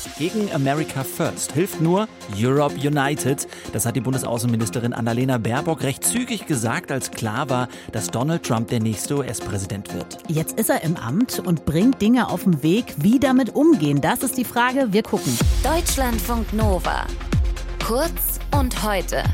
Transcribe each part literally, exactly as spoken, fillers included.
Gegen America First hilft nur Europe United. Das hat die Bundesaußenministerin Annalena Baerbock recht zügig gesagt, als klar war, dass Donald Trump der nächste U S-Präsident wird. Jetzt ist er im Amt und bringt Dinge auf den Weg. Wie damit umgehen? Das ist die Frage. Wir gucken. Deutschlandfunk Nova. Kurz und heute.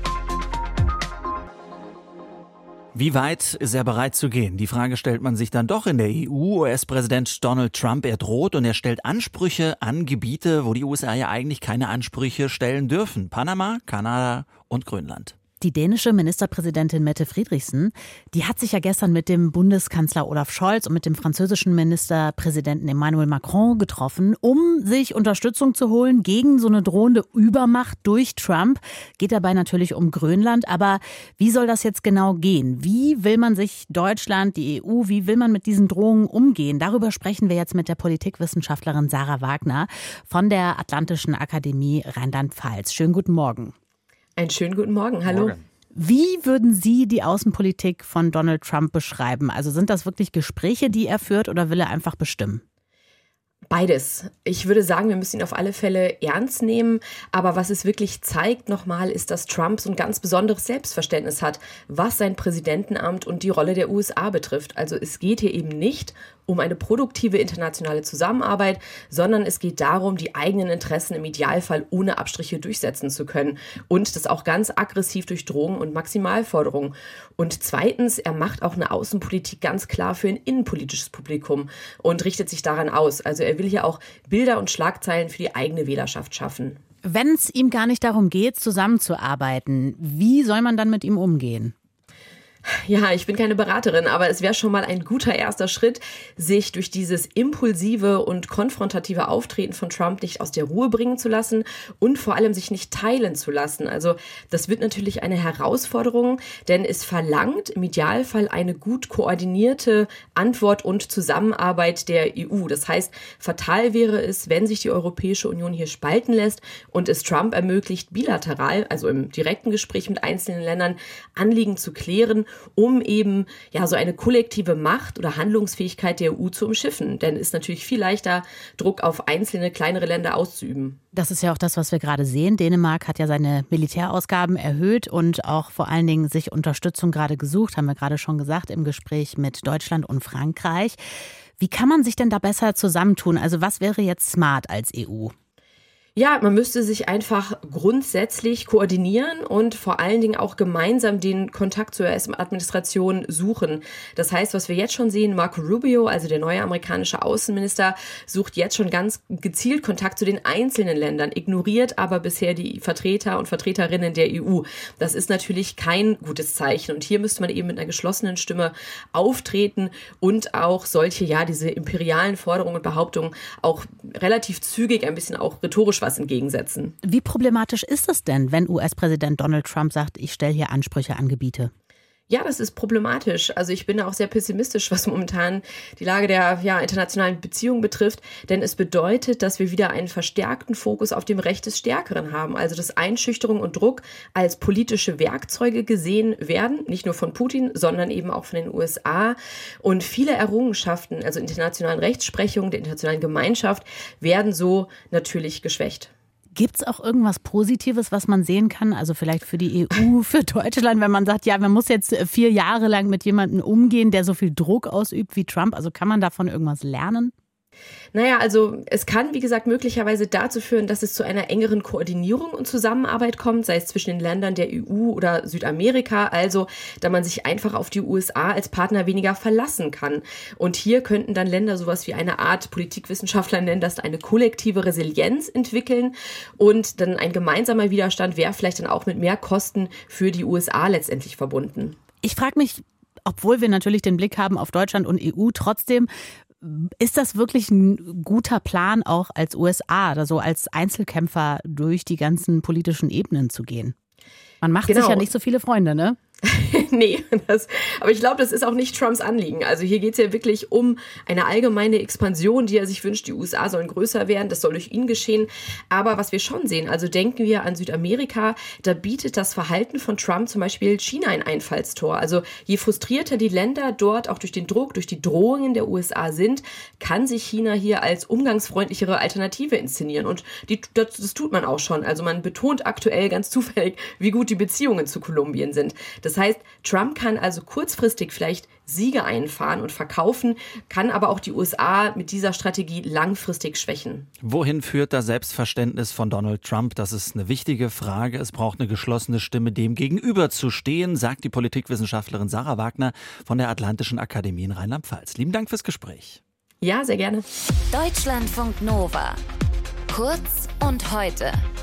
Wie weit ist er bereit zu gehen? Die Frage stellt man sich dann doch in der E U. U S-Präsident Donald Trump, er droht und er stellt Ansprüche an Gebiete, wo die U S A ja eigentlich keine Ansprüche stellen dürfen. Panama, Kanada und Grönland. Die dänische Ministerpräsidentin Mette Frederiksen, die hat sich ja gestern mit dem Bundeskanzler Olaf Scholz und mit dem französischen Ministerpräsidenten Emmanuel Macron getroffen, um sich Unterstützung zu holen gegen so eine drohende Übermacht durch Trump. Geht dabei natürlich um Grönland. Aber wie soll das jetzt genau gehen? Wie will man sich Deutschland, die E U, wie will man mit diesen Drohungen umgehen? Darüber sprechen wir jetzt mit der Politikwissenschaftlerin Sarah Wagner von der Atlantischen Akademie Rheinland-Pfalz. Schönen guten Morgen. Einen schönen guten Morgen, hallo. Morgen. Wie würden Sie die Außenpolitik von Donald Trump beschreiben? Also sind das wirklich Gespräche, die er führt, oder will er einfach bestimmen? Beides. Ich würde sagen, wir müssen ihn auf alle Fälle ernst nehmen. Aber was es wirklich zeigt nochmal, ist, dass Trump so ein ganz besonderes Selbstverständnis hat, was sein Präsidentenamt und die Rolle der U S A betrifft. Also es geht hier eben nicht um eine produktive internationale Zusammenarbeit, sondern es geht darum, die eigenen Interessen im Idealfall ohne Abstriche durchsetzen zu können. Und das auch ganz aggressiv durch Drohungen und Maximalforderungen. Und zweitens, er macht auch eine Außenpolitik ganz klar für ein innenpolitisches Publikum und richtet sich daran aus. Also er will hier auch Bilder und Schlagzeilen für die eigene Wählerschaft schaffen. Wenn es ihm gar nicht darum geht, zusammenzuarbeiten, wie soll man dann mit ihm umgehen? Ja, ich bin keine Beraterin, aber es wäre schon mal ein guter erster Schritt, sich durch dieses impulsive und konfrontative Auftreten von Trump nicht aus der Ruhe bringen zu lassen und vor allem sich nicht teilen zu lassen. Also das wird natürlich eine Herausforderung, denn es verlangt im Idealfall eine gut koordinierte Antwort und Zusammenarbeit der E U. Das heißt, fatal wäre es, wenn sich die Europäische Union hier spalten lässt und es Trump ermöglicht, bilateral, also im direkten Gespräch mit einzelnen Ländern, Anliegen zu klären, um eben ja so eine kollektive Macht oder Handlungsfähigkeit der E U zu umschiffen. Denn es ist natürlich viel leichter, Druck auf einzelne kleinere Länder auszuüben. Das ist ja auch das, was wir gerade sehen. Dänemark hat ja seine Militärausgaben erhöht und auch vor allen Dingen sich Unterstützung gerade gesucht, haben wir gerade schon gesagt, im Gespräch mit Deutschland und Frankreich. Wie kann man sich denn da besser zusammentun? Also was wäre jetzt smart als E U? Ja, man müsste sich einfach grundsätzlich koordinieren und vor allen Dingen auch gemeinsam den Kontakt zur U S-Administration suchen. Das heißt, was wir jetzt schon sehen, Marco Rubio, also der neue amerikanische Außenminister, sucht jetzt schon ganz gezielt Kontakt zu den einzelnen Ländern, ignoriert aber bisher die Vertreter und Vertreterinnen der E U. Das ist natürlich kein gutes Zeichen und hier müsste man eben mit einer geschlossenen Stimme auftreten und auch solche, ja, diese imperialen Forderungen und Behauptungen auch relativ zügig, ein bisschen auch rhetorisch was entgegensetzen. Wie problematisch ist es denn, wenn U S-Präsident Donald Trump sagt, ich stelle hier Ansprüche an Gebiete? Ja, das ist problematisch. Also ich bin da auch sehr pessimistisch, was momentan die Lage der ja, internationalen Beziehungen betrifft. Denn es bedeutet, dass wir wieder einen verstärkten Fokus auf dem Recht des Stärkeren haben. Also dass Einschüchterung und Druck als politische Werkzeuge gesehen werden. Nicht nur von Putin, sondern eben auch von den U S A. Und viele Errungenschaften, also internationalen Rechtsprechung der internationalen Gemeinschaft, werden so natürlich geschwächt. Gibt es auch irgendwas Positives, was man sehen kann? Also vielleicht für die E U, für Deutschland, wenn man sagt, ja, man muss jetzt vier Jahre lang mit jemandem umgehen, der so viel Druck ausübt wie Trump. Also kann man davon irgendwas lernen? Naja, also es kann, wie gesagt, möglicherweise dazu führen, dass es zu einer engeren Koordinierung und Zusammenarbeit kommt, sei es zwischen den Ländern der E U oder Südamerika, also da man sich einfach auf die U S A als Partner weniger verlassen kann. Und hier könnten dann Länder sowas wie eine Art, Politikwissenschaftler nennen das, eine kollektive Resilienz entwickeln und dann ein gemeinsamer Widerstand wäre vielleicht dann auch mit mehr Kosten für die U S A letztendlich verbunden. Ich frage mich, obwohl wir natürlich den Blick haben auf Deutschland und E U, trotzdem, ist das wirklich ein guter Plan, auch als U S A oder so als Einzelkämpfer durch die ganzen politischen Ebenen zu gehen? Man macht genau. sich ja nicht so viele Freunde, ne? Nee, das, aber ich glaube, das ist auch nicht Trumps Anliegen. Also hier geht es ja wirklich um eine allgemeine Expansion, die er sich wünscht. Die U S A sollen größer werden, das soll durch ihn geschehen. Aber was wir schon sehen, also denken wir an Südamerika, da bietet das Verhalten von Trump zum Beispiel China ein Einfallstor. Also je frustrierter die Länder dort auch durch den Druck, durch die Drohungen der U S A sind, kann sich China hier als umgangsfreundlichere Alternative inszenieren. Und die, das, das tut man auch schon. Also man betont aktuell ganz zufällig, wie gut die Beziehungen zu Kolumbien sind. Das heißt, Trump kann also kurzfristig vielleicht Siege einfahren und verkaufen, kann aber auch die U S A mit dieser Strategie langfristig schwächen. Wohin führt das Selbstverständnis von Donald Trump? Das ist eine wichtige Frage. Es braucht eine geschlossene Stimme, dem gegenüberzustehen, sagt die Politikwissenschaftlerin Sarah Wagner von der Atlantischen Akademie in Rheinland-Pfalz. Lieben Dank fürs Gespräch. Ja, sehr gerne. Deutschlandfunk Nova. Kurz und heute.